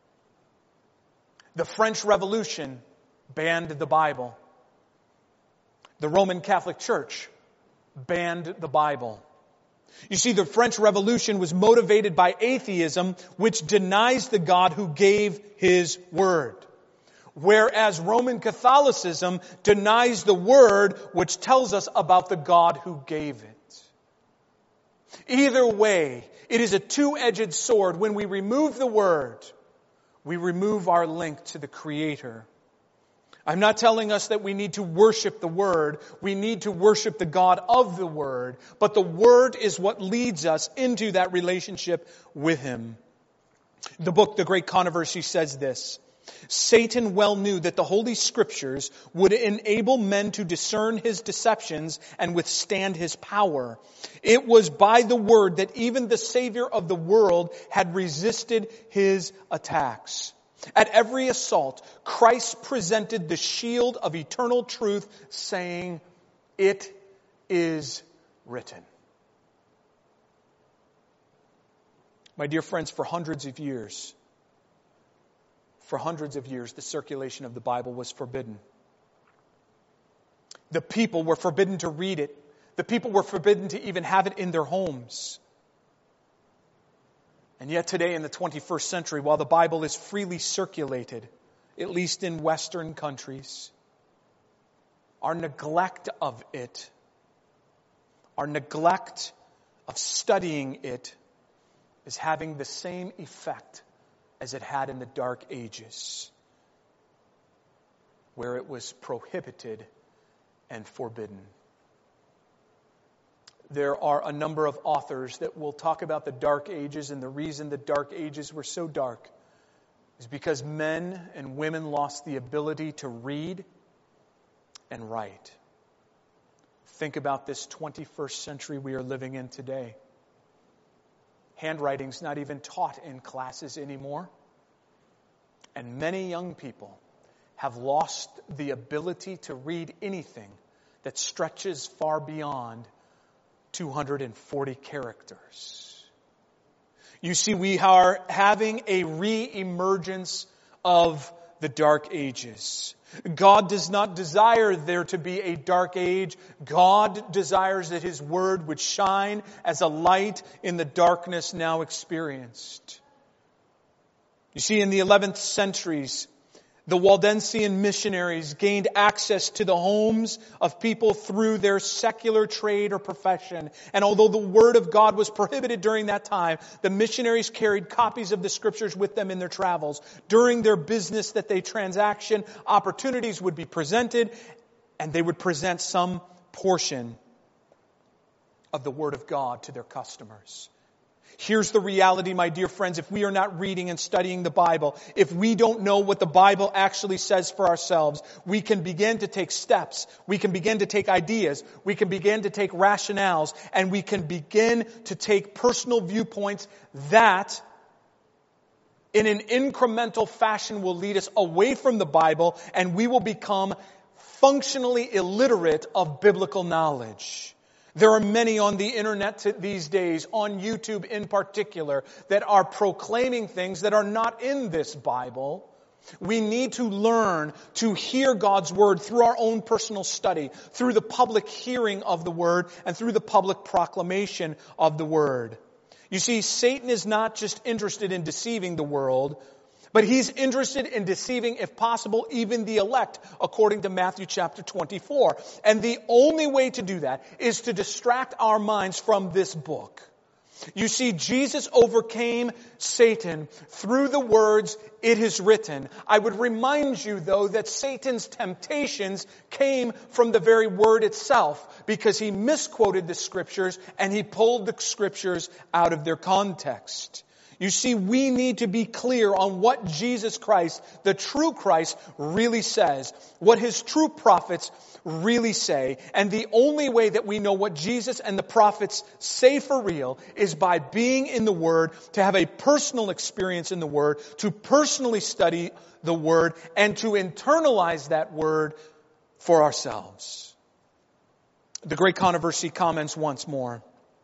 The French Revolution banned the Bible. The Roman Catholic Church banned the Bible. You see, the French Revolution was motivated by atheism, which denies the God who gave His Word. Whereas Roman Catholicism denies the Word, which tells us about the God who gave it. Either way, it is a two-edged sword. When we remove the Word, we remove our link to the Creator. I'm not telling us that we need to worship the Word. We need to worship the God of the Word. But the Word is what leads us into that relationship with Him. The book, The Great Controversy, says this: Satan well knew that the Holy Scriptures would enable men to discern his deceptions and withstand his power. It was by the Word that even the Savior of the world had resisted his attacks. At every assault, Christ presented the shield of eternal truth, saying, "It is written." My dear friends, for hundreds of years, for hundreds of years, the circulation of the Bible was forbidden. The people were forbidden to read it. The people were forbidden to even have it in their homes. And yet today in the twenty-first century, while the Bible is freely circulated, at least in Western countries, our neglect of it, our neglect of studying it, is having the same effect as it had in the Dark Ages, where it was prohibited and forbidden. There are a number of authors that will talk about the Dark Ages, and the reason the Dark Ages were so dark is because men and women lost the ability to read and write. Think about this twenty-first century we are living in today. Handwriting's not even taught in classes anymore. And many young people have lost the ability to read anything that stretches far beyond two hundred forty characters. You see, we are having a re-emergence of the Dark Ages. God does not desire there to be a dark age. God desires that His Word would shine as a light in the darkness now experienced. You see, in the eleventh centuries, the Waldensian missionaries gained access to the homes of people through their secular trade or profession. And although the Word of God was prohibited during that time, the missionaries carried copies of the Scriptures with them in their travels. During their business that they transaction, opportunities would be presented, and they would present some portion of the Word of God to their customers. Here's the reality, my dear friends. If we are not reading and studying the Bible, if we don't know what the Bible actually says for ourselves, we can begin to take steps. We can begin to take ideas. We can begin to take rationales. And we can begin to take personal viewpoints that, in an incremental fashion, will lead us away from the Bible, and we will become functionally illiterate of biblical knowledge. There are many on the internet these days, on YouTube in particular, that are proclaiming things that are not in this Bible. We need to learn to hear God's Word through our own personal study, through the public hearing of the Word, and through the public proclamation of the Word. You see, Satan is not just interested in deceiving the world, but he's interested in deceiving, if possible, even the elect, according to Matthew chapter twenty-four. And the only way to do that is to distract our minds from this book. You see, Jesus overcame Satan through the words, "It is written." I would remind you, though, that Satan's temptations came from the very word itself, because he misquoted the Scriptures and he pulled the Scriptures out of their context. You see, we need to be clear on what Jesus Christ, the true Christ, really says, what His true prophets really say. And the only way that we know what Jesus and the prophets say for real is by being in the Word, to have a personal experience in the Word, to personally study the Word, and to internalize that Word for ourselves. The Great Controversy comments once more.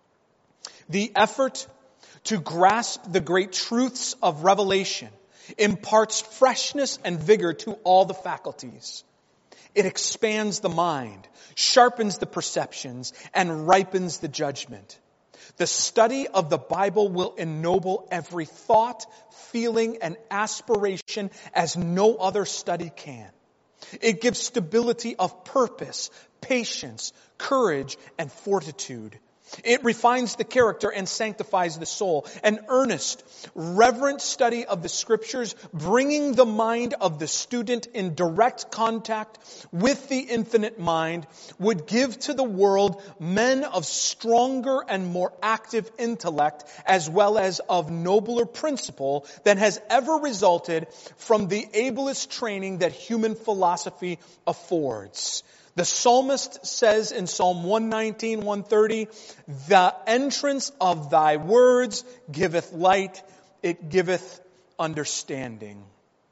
The effort to grasp the great truths of revelation imparts freshness and vigor to all the faculties. It expands the mind, sharpens the perceptions, and ripens the judgment. The study of the Bible will ennoble every thought, feeling, and aspiration as no other study can. It gives stability of purpose, patience, courage, and fortitude. It refines the character and sanctifies the soul. An earnest, reverent study of the Scriptures, bringing the mind of the student in direct contact with the infinite mind, would give to the world men of stronger and more active intellect, as well as of nobler principle, than has ever resulted from the ablest training that human philosophy affords. The psalmist says in Psalm one nineteen, one thirty, "The entrance of thy words giveth light, it giveth understanding."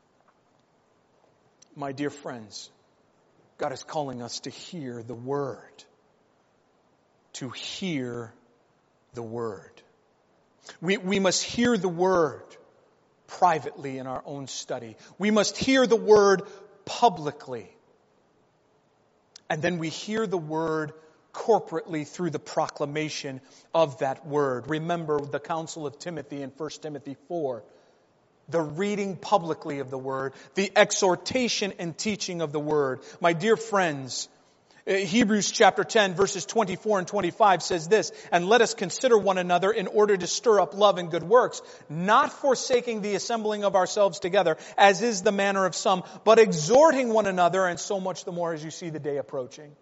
My dear friends, God is calling us to hear the Word. To hear the Word. We, we must hear the Word privately in our own study. We must hear the Word publicly. And then we hear the Word corporately through the proclamation of that Word. Remember the counsel of Timothy in First Timothy four. The reading publicly of the Word. The exhortation and teaching of the Word. My dear friends, Hebrews chapter ten verses twenty-four and twenty-five says this, "And let us consider one another in order to stir up love and good works, not forsaking the assembling of ourselves together, as is the manner of some, but exhorting one another, and so much the more as you see the day approaching."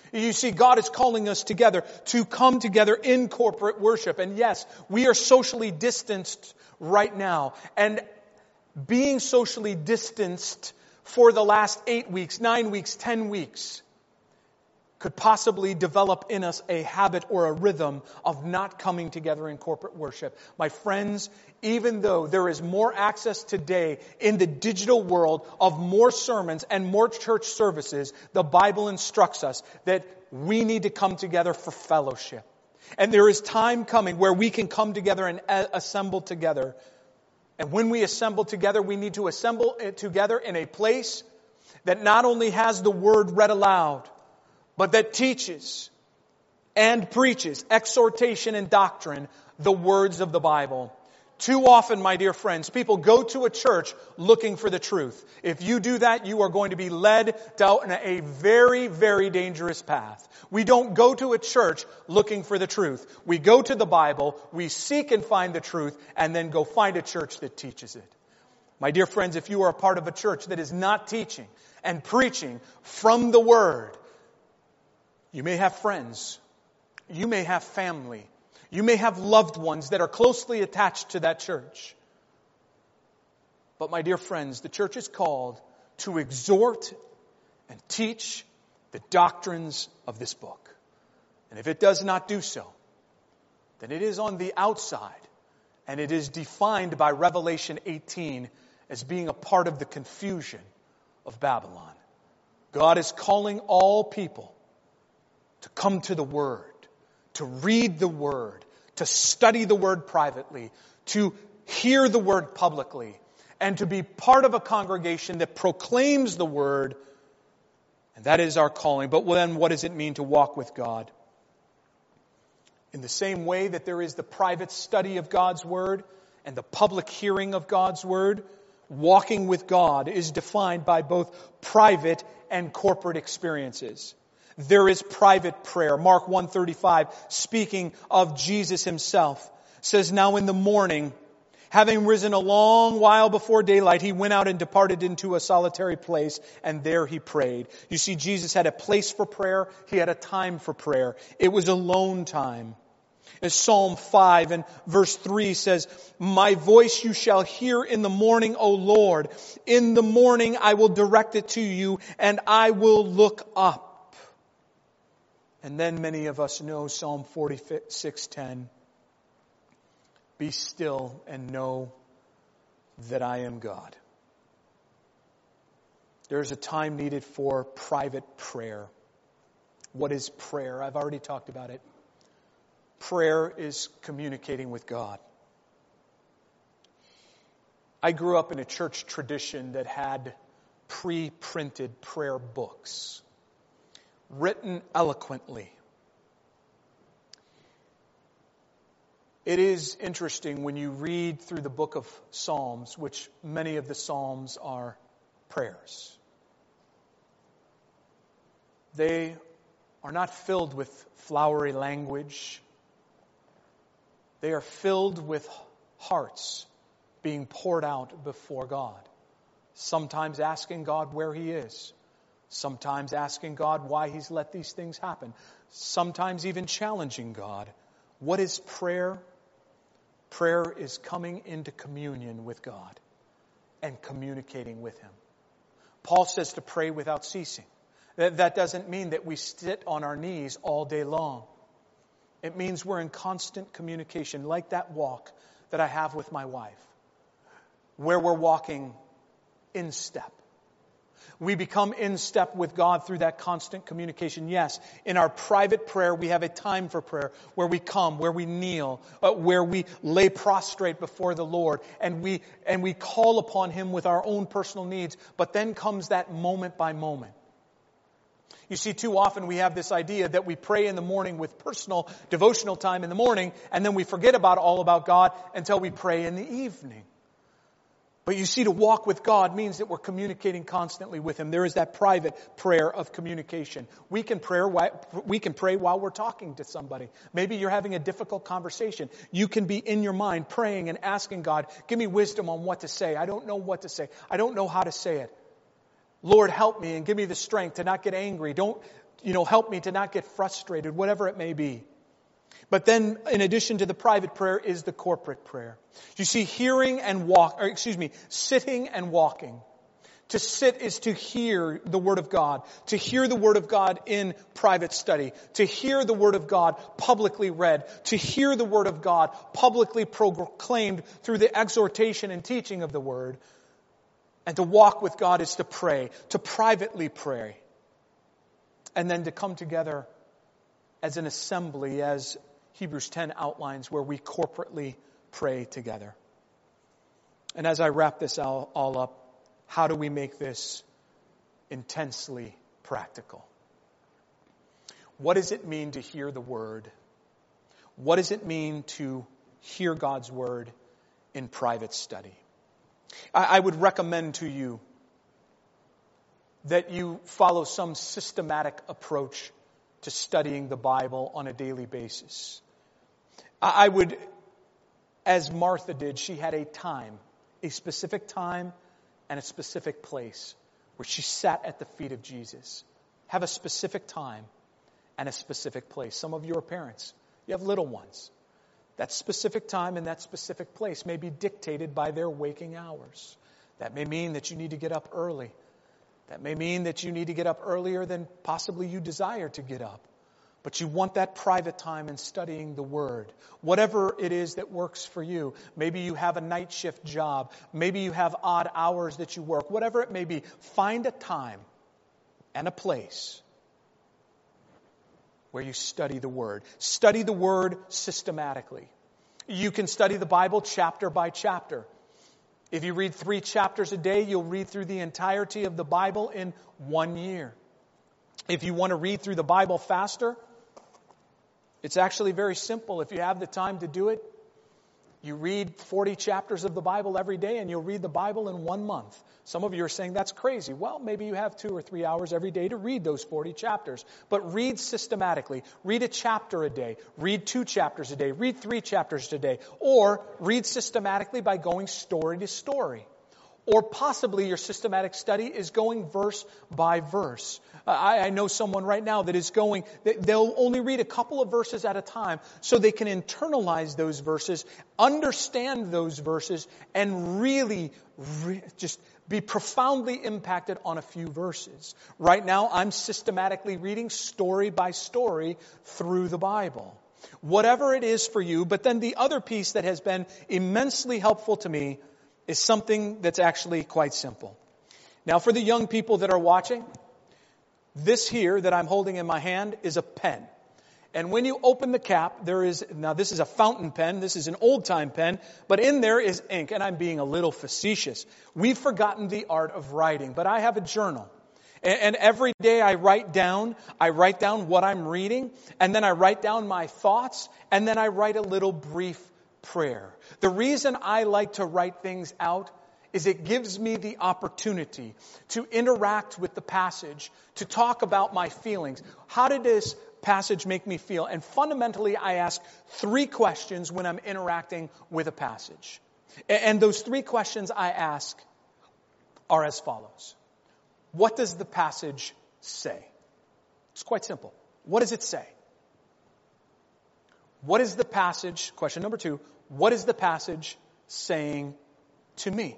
You see, God is calling us together to come together in corporate worship. And yes, we are socially distanced right now. And being socially distanced for the last eight weeks, nine weeks, ten weeks, could possibly develop in us a habit or a rhythm of not coming together in corporate worship. My friends, even though there is more access today in the digital world of more sermons and more church services, the Bible instructs us that we need to come together for fellowship. And there is time coming where we can come together and assemble together. And when we assemble together, we need to assemble together in a place that not only has the Word read aloud, but that teaches and preaches exhortation and doctrine, the words of the Bible. Too often, my dear friends, people go to a church looking for the truth. If you do that, you are going to be led down a very, very dangerous path. We don't go to a church looking for the truth. We go to the Bible, we seek and find the truth, and then go find a church that teaches it. My dear friends, if you are a part of a church that is not teaching and preaching from the Word, you may have friends. You may have family. You may have loved ones that are closely attached to that church. But my dear friends, the church is called to exhort and teach the doctrines of this book. And if it does not do so, then it is on the outside, and it is defined by Revelation eighteen as being a part of the confusion of Babylon. God is calling all people to come to the Word, to read the Word, to study the Word privately, to hear the Word publicly, and to be part of a congregation that proclaims the Word. And that is our calling. But then what does it mean to walk with God? In the same way that there is the private study of God's Word and the public hearing of God's Word, walking with God is defined by both private and corporate experiences. There is private prayer. Mark one thirty-five, speaking of Jesus himself, says, "Now in the morning, having risen a long while before daylight, he went out and departed into a solitary place, and there he prayed." You see, Jesus had a place for prayer. He had a time for prayer. It was alone time. As Psalm five and verse three says, "My voice you shall hear in the morning, O Lord. In the morning I will direct it to you, and I will look up." And then many of us know Psalm forty-six ten. "Be still and know that I am God." There's a time needed for private prayer. What is prayer? I've already talked about it. Prayer is communicating with God. I grew up in a church tradition that had pre-printed prayer books, written eloquently. It is interesting when you read through the book of Psalms, which many of the Psalms are prayers. They are not filled with flowery language. They are filled with hearts being poured out before God. Sometimes asking God where He is. Sometimes asking God why He's let these things happen. Sometimes even challenging God. What is prayer? Prayer is coming into communion with God and communicating with Him. Paul says to pray without ceasing. That, that doesn't mean that we sit on our knees all day long. It means we're in constant communication, like that walk that I have with my wife, where we're walking in step. We become in step with God through that constant communication. Yes, in our private prayer, we have a time for prayer where we come, where we kneel, uh, where we lay prostrate before the Lord, and we and we call upon Him with our own personal needs. But then comes that moment by moment. You see, too often we have this idea that we pray in the morning with personal devotional time in the morning, and then we forget about all about God until we pray in the evening. But you see, to walk with God means that we're communicating constantly with Him. There is that private prayer of communication. We can pray, we can pray while we're talking to somebody. Maybe you're having a difficult conversation. You can be in your mind praying and asking God, give me wisdom on what to say. I don't know what to say. I don't know how to say it. Lord, help me and give me the strength to not get angry. Don't you know, help me to not get frustrated, whatever it may be. But then, in addition to the private prayer, is the corporate prayer. You see, hearing and walk, or excuse me, sitting and walking. To sit is to hear the Word of God, to hear the Word of God in private study, to hear the Word of God publicly read, to hear the Word of God publicly proclaimed through the exhortation and teaching of the Word. And to walk with God is to pray, to privately pray. And then to come together as an assembly, as Hebrews ten outlines, where we corporately pray together. And as I wrap this all, all up, how do we make this intensely practical? What does it mean to hear the Word? What does it mean to hear God's Word in private study? I, I would recommend to you that you follow some systematic approach to studying the Bible on a daily basis. I, I would, as Martha did, she had a time, a specific time, and a specific place where she sat at the feet of Jesus. Have a specific time and a specific place. Some of you are parents. You have little ones. That specific time and that specific place may be dictated by their waking hours. That may mean that you need to get up early. That may mean that you need to get up earlier than possibly you desire to get up. But you want that private time in studying the Word. Whatever it is that works for you. Maybe you have a night shift job. Maybe you have odd hours that you work. Whatever it may be, find a time and a place where you study the Word. Study the Word systematically. You can study the Bible chapter by chapter. If you read three chapters a day, you'll read through the entirety of the Bible in one year. If you want to read through the Bible faster, it's actually very simple. If you have the time to do it, you read forty chapters of the Bible every day and you'll read the Bible in one month. Some of you are saying that's crazy. Well, maybe you have two or three hours every day to read those forty chapters. But read systematically. Read a chapter a day. Read two chapters a day. Read three chapters a day. Or read systematically by going story to story. Or possibly your systematic study is going verse by verse. I, I know someone right now that is going, they'll only read a couple of verses at a time so they can internalize those verses, understand those verses, and really re- just be profoundly impacted on a few verses. Right now, I'm systematically reading story by story through the Bible. Whatever it is for you, but then the other piece that has been immensely helpful to me is something that's actually quite simple. Now, for the young people that are watching, this here that I'm holding in my hand is a pen. And when you open the cap, there is, now this is a fountain pen, this is an old-time pen, but in there is ink, and I'm being a little facetious. We've forgotten the art of writing, but I have a journal. And every day I write down, I write down what I'm reading, and then I write down my thoughts, and then I write a little brief prayer. The reason I like to write things out is it gives me the opportunity to interact with the passage, to talk about my feelings. How did this passage make me feel? And fundamentally, I ask three questions when I'm interacting with a passage. And those three questions I ask are as follows. What does the passage say? It's quite simple. What does it say? What is the passage, question number two, what is the passage saying to me?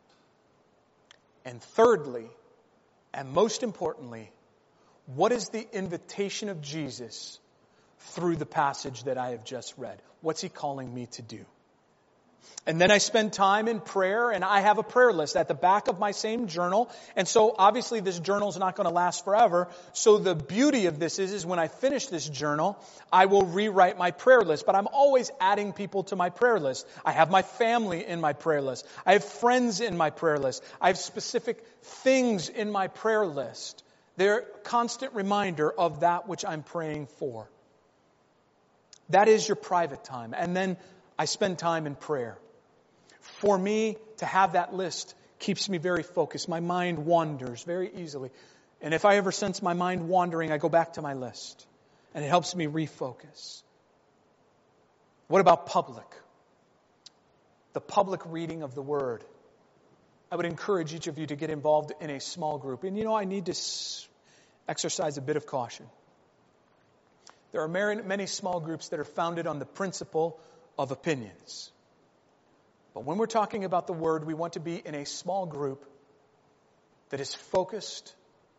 And thirdly, and most importantly, what is the invitation of Jesus through the passage that I have just read? What's He calling me to do? And then I spend time in prayer, and I have a prayer list at the back of my same journal. And so obviously this journal is not going to last forever. So the beauty of this is, is when I finish this journal, I will rewrite my prayer list. But I'm always adding people to my prayer list. I have my family in my prayer list. I have friends in my prayer list. I have specific things in my prayer list. They're a constant reminder of that which I'm praying for. That is your private time. And then I spend time in prayer. For me, to have that list keeps me very focused. My mind wanders very easily. And if I ever sense my mind wandering, I go back to my list. And it helps me refocus. What about public? The public reading of the Word. I would encourage each of you to get involved in a small group. And you know, I need to... exercise a bit of caution. There are many small groups that are founded on the principle of opinions. But when we're talking about the Word, we want to be in a small group that is focused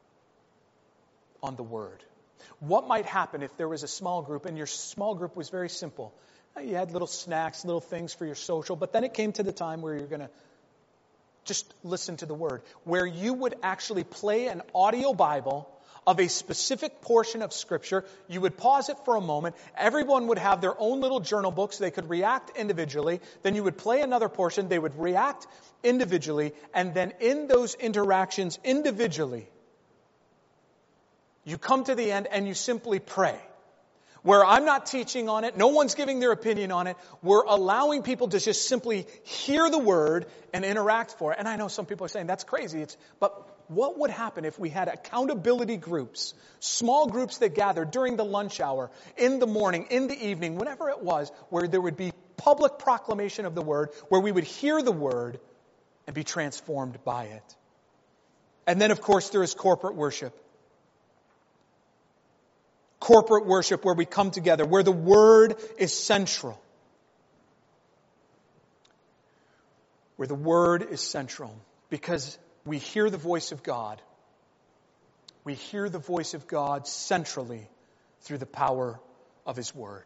on the Word. What might happen if there was a small group and your small group was very simple? You had little snacks, little things for your social, but then it came to the time where you're going to just listen to the Word, where you would actually play an audio Bible of a specific portion of Scripture. You would pause it for a moment. Everyone would have their own little journal books. They could react individually. Then you would play another portion. They would react individually. And then in those interactions individually, you come to the end and you simply pray. Where I'm not teaching on it, no one's giving their opinion on it. We're allowing people to just simply hear the Word and interact for it. And I know some people are saying, that's crazy. It's, but what would happen if we had accountability groups, small groups that gathered during the lunch hour, in the morning, in the evening, whenever it was, where there would be public proclamation of the Word, where we would hear the Word and be transformed by it. And then, of course, there is corporate worship. Corporate worship where we come together, where the Word is central. Where the Word is central. Because we hear the voice of God. We hear the voice of God centrally through the power of His Word.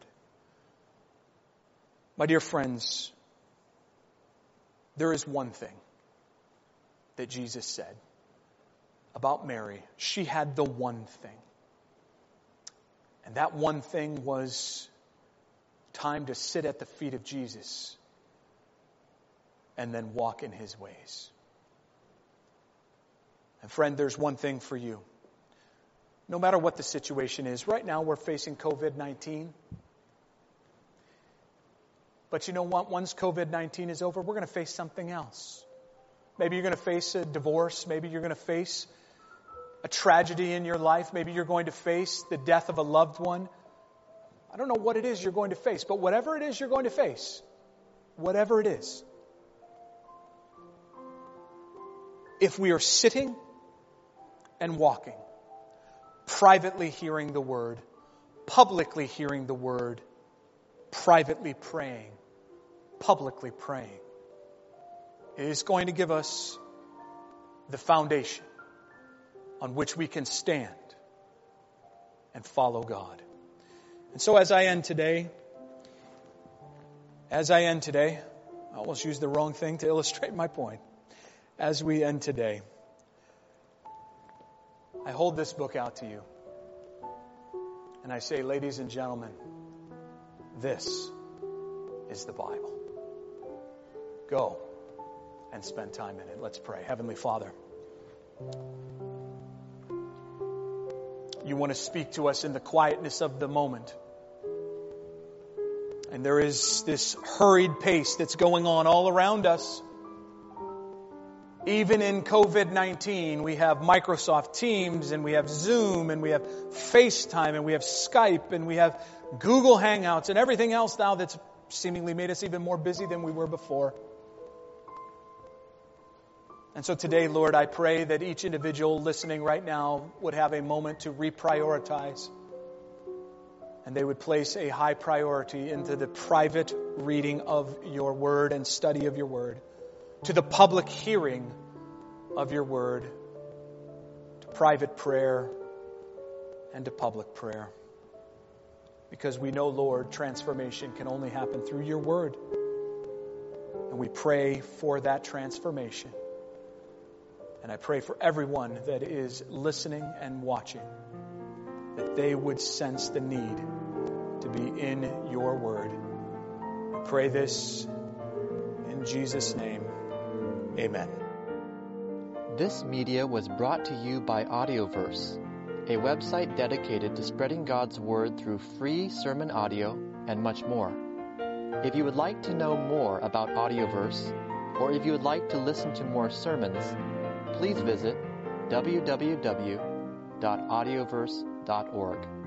My dear friends, there is one thing that Jesus said about Mary. She had the one thing. And that one thing was time to sit at the feet of Jesus and then walk in His ways. And friend, there's one thing for you. No matter what the situation is, right now we're facing covid nineteen. But you know what? Once covid nineteen is over, we're going to face something else. Maybe you're going to face a divorce. Maybe you're going to face a tragedy in your life. Maybe you're going to face the death of a loved one. I don't know what it is you're going to face, but whatever it is you're going to face, whatever it is, if we are sitting and walking, privately hearing the Word, publicly hearing the Word, privately praying, publicly praying, it is going to give us the foundation on which we can stand and follow God. And so as I end today, as I end today, I almost used the wrong thing to illustrate my point. As we end today, I hold this book out to you. And I say, ladies and gentlemen, this is the Bible. Go and spend time in it. Let's pray. Heavenly Father, you want to speak to us in the quietness of the moment. And there is this hurried pace that's going on all around us. Even in covid nineteen, we have Microsoft Teams, and we have Zoom, and we have FaceTime, and we have Skype, and we have Google Hangouts, and everything else now that's seemingly made us even more busy than we were before. And so today, Lord, I pray that each individual listening right now would have a moment to reprioritize. And they would place a high priority into the private reading of your Word and study of your Word, to the public hearing of your Word, to private prayer, and to public prayer. Because we know, Lord, transformation can only happen through your Word. And we pray for that transformation. And I pray for everyone that is listening and watching, that they would sense the need to be in your Word. I pray this in Jesus' name. Amen. This media was brought to you by Audioverse, a website dedicated to spreading God's Word through free sermon audio and much more. If you would like to know more about Audioverse, or if you would like to listen to more sermons, please visit w w w dot audioverse dot org.